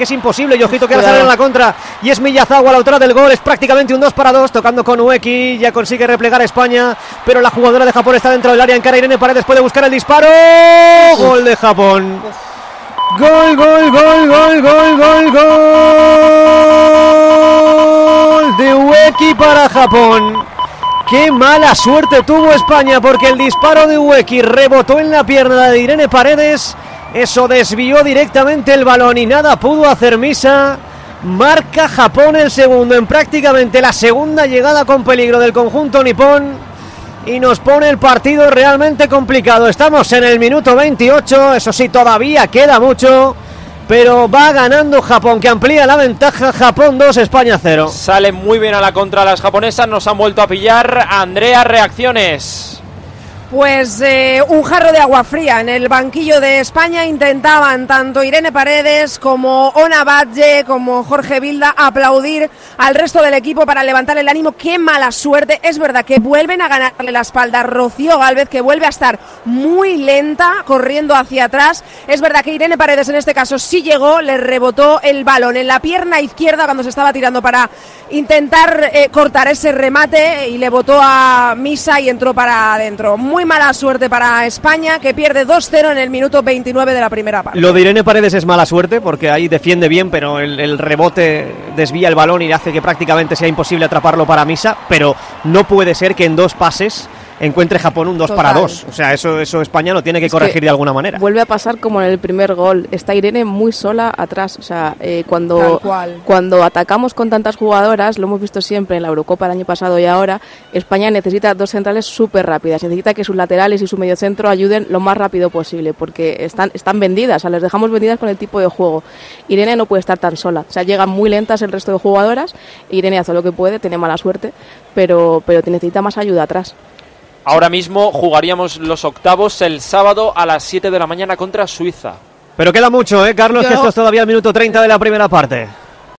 que es imposible. Y ojito que ahora sale en la contra y es Miyazawa a la autora del gol. Es prácticamente un 2-2, tocando con Ueki, ya consigue replegar a España, pero la jugadora de Japón está dentro del área. Encara Irene Paredes, puede buscar el disparo. Gol de Japón. Gol de Ueki para Japón. Qué mala suerte tuvo España, porque el disparo de Ueki rebotó en la pierna de Irene Paredes. Eso desvió directamente el balón y nada pudo hacer Misa. Marca Japón el segundo en prácticamente la segunda llegada con peligro del conjunto nipón y nos pone el partido realmente complicado. Estamos en el minuto 28, eso sí, todavía queda mucho, pero va ganando Japón, que amplía la ventaja. Japón 2, España 0. Salen muy bien a la contra las japonesas, nos han vuelto a pillar. Andrea, reacciones. Pues un jarro de agua fría en el banquillo de España. Intentaban tanto Irene Paredes como Ona Batlle, como Jorge Vilda, aplaudir al resto del equipo para levantar el ánimo. Qué mala suerte. Es verdad que vuelven a ganarle la espalda a Rocío Gálvez, que vuelve a estar muy lenta, corriendo hacia atrás. Es verdad que Irene Paredes en este caso sí llegó, le rebotó el balón en la pierna izquierda cuando se estaba tirando para intentar cortar ese remate y le botó a Misa y entró para adentro. Muy mala suerte para España, que pierde 2-0 en el minuto 29 de la primera parte. Lo de Irene Paredes es mala suerte, porque ahí defiende bien, pero el rebote desvía el balón y hace que prácticamente sea imposible atraparlo para Misa, pero no puede ser que en 2 pases encuentre Japón un 2-2. O sea, eso España lo tiene que corregir de alguna manera. Vuelve a pasar como en el primer gol. Está Irene muy sola atrás. O sea, cuando atacamos con tantas jugadoras, lo hemos visto siempre en la Eurocopa el año pasado y ahora, España necesita 2 centrales súper rápidas. Necesita que sus laterales y su mediocentro ayuden lo más rápido posible, porque están vendidas. O sea, les dejamos vendidas con el tipo de juego. Irene no puede estar tan sola. O sea, llegan muy lentas el resto de jugadoras. Irene hace lo que puede, tiene mala suerte, pero necesita más ayuda atrás. Ahora mismo jugaríamos los octavos el sábado a las 7 de la mañana contra Suiza. Pero queda mucho, Carlos, que esto es todavía el minuto 30 de la primera parte.